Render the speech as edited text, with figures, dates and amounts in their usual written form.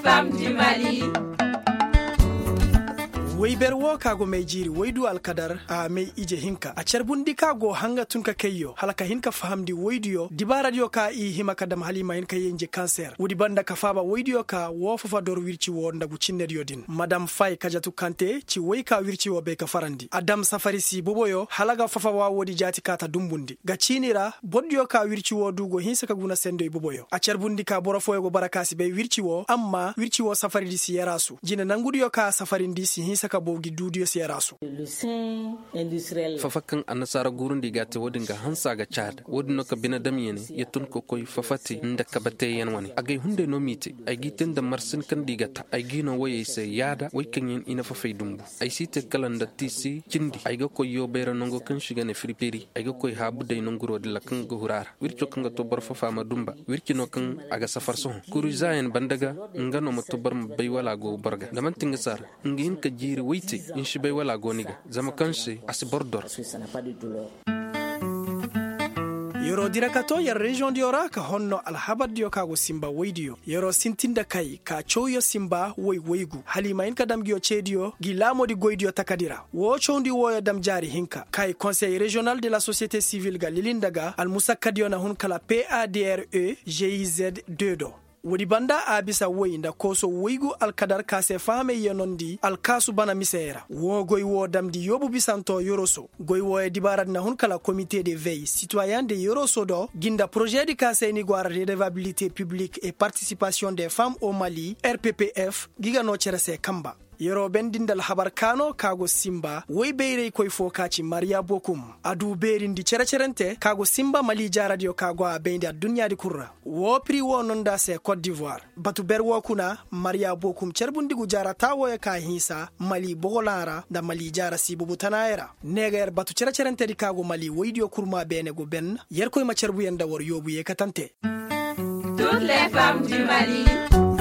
femmes du Mali. Weyber wo kago mai jiri waydu alkadar a mai ije hinka a carbundi kago hanga tunka kayyo halaka hinka fahamdi waydiyo dibara dio ka i hima kadam halima hinka yenje cancer wudi banda ka faba waydiyo ka wo fafa dor wirci wo ndagu cinne din madam fay kajatu kante ci wayka wirci wo be ka farandi adam safarisi boboyo halaga fafa wa wodi jati kata dumbundi ga cinira boddiyo ka wirci wo dugo hinsa ka guna sendo boboyo a carbundi ka borofo go barakasi be wirci wo amma wirci wo safari disi yarasu jina nangudiyo ka safari disi hinsa ka bogi dudiyo siyarasu fafakan anasara gurundi gate wodinga hansa ga chad wodino ka bina damiyene yetun ko koy fafati nda ka bate yan wani agay hunde no miti ay giten da marsin kan digata ay gino waye se yada way kanyen ina fafay dumbu ay site kalanda tisi cindi ay ga koy yo bera nongo kan shiga ne friperi ay ga koy habu day nonguro de la kan go hurar wircho kan ga to bar fafa ma dumba wirki no kan aga safar so kuru zayen bandaga ngano mo to bar bay wala go barga daman tinga sar ngin ka jiri witi in shi bai wala goniga zama kanshi asibordor yoro dirakato ya region diora ka honno alhabad dio kago simba waydiyo yoro sintinda kai ka choyo simba waygu halima in kadam gio chedio gilamo di goydio takadira wo chondi wo dam jari hinka kai conseil régional de la société civile ga lilindaga al musakkadio na hun kala PADRE GIZ 2 do wodi banda abisa woyinda koso woygu alkadar kase fame yenondi alkasu bana misera wo goy wo damdi yobu bisanto yoroso goy wo e dibarad na hun kala comité de veille citoyen de yoroso do ginda projet de kase ni gwara redevabilité publique et participation des femmes au Mali RPPF giga no cerese kamba yero bendindal habar kano kago simba way beyrey koy fokaci maria bokum adu berindi cerecerente kago simba mali jaradio kago a beyndi dunya di kurra wo pri wo nonda se Côte d'Ivoire batu berwo kuna maria bokum cerbundigu jarata wo ka hisa mali bogolara da mali jara sibubu tanayera neger batu cerecerente di kago mali woydio kurma benego ben yer koy ma cerbu yenda wor yobu ye katante Toutes les femmes du Mali.